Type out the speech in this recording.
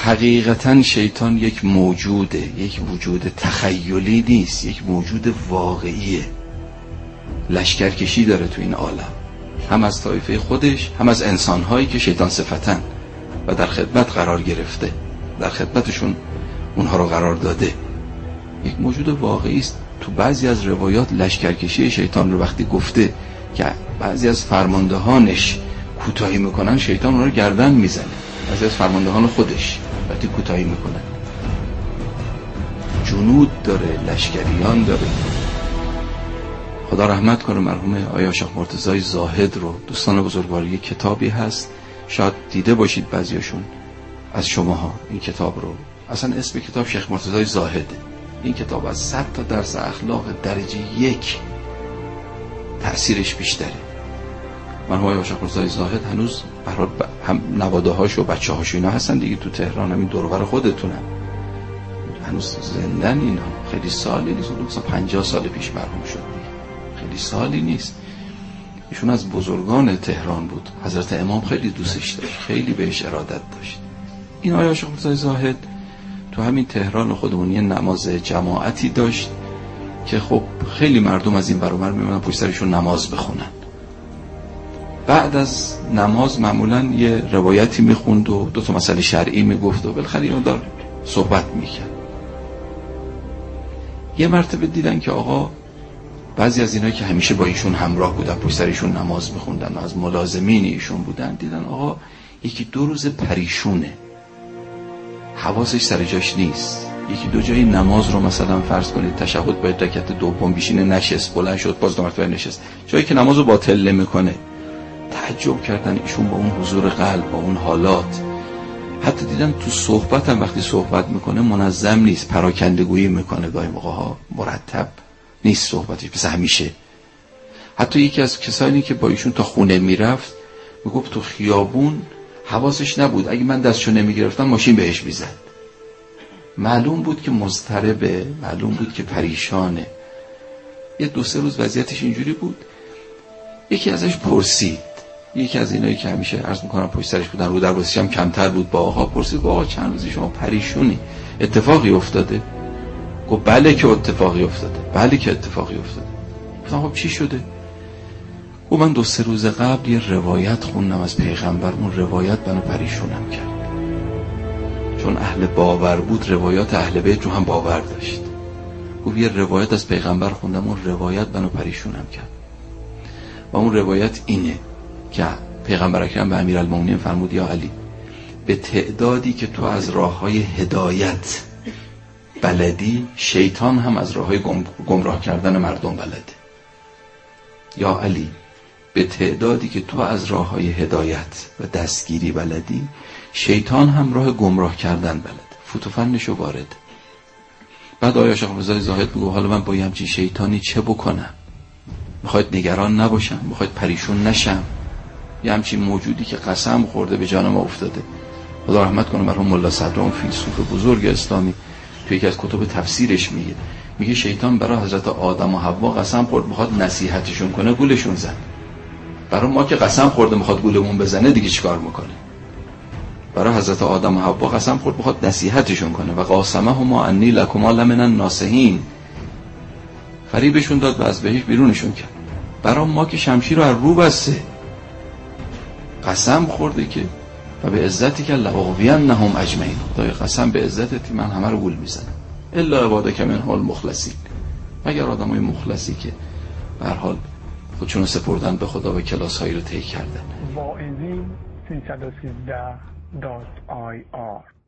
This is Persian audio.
حقیقتا شیطان یک موجوده، یک وجود تخیلی نیست، یک موجود واقعیه. لشکرکشی داره تو این عالم، هم از طایفه خودش، هم از انسانهایی که شیطان صفتن و در خدمت قرار گرفته، در خدمتشون اونها رو قرار داده. یک موجود واقعی است. تو بعضی از روایات لشکرکشی شیطان رو وقتی گفته که بعضی از فرماندهانش کوتاهی میکنن، شیطان اونها رو گردن میزنه. بعضی از فرماندهان خودش وقتی کوتاهی میکنن، جنود داره، لشکریان داره. خدا رحمت کنه مرحوم آیا شیخ مرتضی زاهد رو، دوستان بزرگوار. یک کتابی هست، شاید دیده باشید بعضیاشون از شماها این کتاب رو. اصلا اسم کتاب شیخ مرتضی زاهده. این کتاب از 100 تا درس اخلاق درجه 1 تأثیرش بیشتره. مرحوم آیا شیخ مرتضی زاهد هنوز به هر حال هم نواده‌هاش و بچه‌هاش اینا هستن دیگه، تو تهران همین دور و بر خودتونن، هنوز زندن. اینا خیلی سالی نیست، مثلا 50 سال پیش مرحوم شد، خیلی سالی نیست. ایشون از بزرگان تهران بود، حضرت امام خیلی دوستش داشت، خیلی بهش ارادت داشت. این آیا شیخ مرتضی زاهد تو همین تهران خودمون یه نماز جماعتی داشت که خب خیلی مردم از این ور اون ور میمونن پشت سرشون نماز بخونن. بعد از نماز معمولا یه روایتی میخوند و 2 تا مسئله شرعی میگفت و بالاخره اون دار صحبت میکرد. یه مرتبه دیدن که آقا بعضی از اینایی که همیشه با ایشون همراه بودن، پشت سر ایشون نماز میخوندن و از ملازمین ایشون بودن، دیدن آقا 1-2 روز پریشونه، حواسش سر جاش نیست. 1-2 جایی نماز رو مثلا فرض کنید تشهد باید رکعت دوم بشینه، نشست، بلند شد، باز 2 مرتبه نشست، جایی که نماز رو باطل نمیکنه. تعجب کردن ایشون با اون حضور قلب، با اون حالات. حتی دیدن تو صحبت هم وقتی صحبت میکنه منظم نیست، پراکندگویی میکنه، گاهی موقع ها مرتب نیست صحبتش مثل همیشه. حتی یکی از کسانی که با ایشون تا خونه میرفت میگفت تو خیابون حواسش نبود، اگه من دستشو نمیگرفتم ماشین بهش میزد. معلوم بود که مضطربه، معلوم بود که پریشانه. یه 2-3 روز وضعیتش اینجوری بود. یکی ازش پرسید، یکی از اینایی که همیشه عرض میکنم پشت سرش بودن، رو در بسیش هم کمتر بود، با آقا پرسید آقا چند روزی شما پریشونی، اتفاقی افتاده؟ گفت بله که اتفاقی افتاده، بله که اتفاقی افتاده. گفتم خب چی شده؟ گفت من 2-3 روز قبل یه روایت خوندم از پیغمبر، اون روایت منو پریشونم کرد. چون اهل باور بود، روایات اهل بیت رو هم باور داشت. گفت یه روایت از پیغمبر خوندم، اون روایت منو پریشونم کرد. و اون روایت اینه که پیغمبر اکرم به امیرالمومنین فرمود یا علی، به تعدادی که تو از راههای هدایت بلدی، شیطان هم از راههای گمراه کردن مردم بلده. یا علی، به تعدادی که تو از راههای هدایت و دستگیری بلدی، شیطان هم راه گمراه کردن بلده. فوت و فنشو وارد. بعد آیا شیخ مرتضی زاهد میگه حالا من با یه همچین شیطانی چه بکنم؟ میخواید نگران نباشم؟ میخواید پریشون نشم؟ یه همچین موجودی که قسم خورده به جان ما افتاده. خدا رحمت کنه مرحوم ملا صدران، فیلسوف بزرگ اسلامی، توی یکی از کتب تفسیرش میگه شیطان برای حضرت آدم و حوا قسم خورد میخواد نصیحتشون کنه، گولشون زد. برای ما که قسم خورده میخواد گولمون بزنه، دیگه چیکار میکنه؟ برای حضرت آدم و حوا قسم خورد میخواد نصیحتشون کنه. و قاسمهما انی لکما لمن الناصحین، فریبشون داد و از بهش بیرونشون کرد. برای ما که شمشیر رو از رو بسته، قسم خورده که و به عزتی که لأغوینهم اجمعین، خدای قسم به عزتت من همه رو گول میزنم الا عبادک منهم المخلصین، مگر آدمای مخلصی که به هر حال خودشون سپردن به خدا و کلاس هایی رو طی کردن. واعظین 313.ir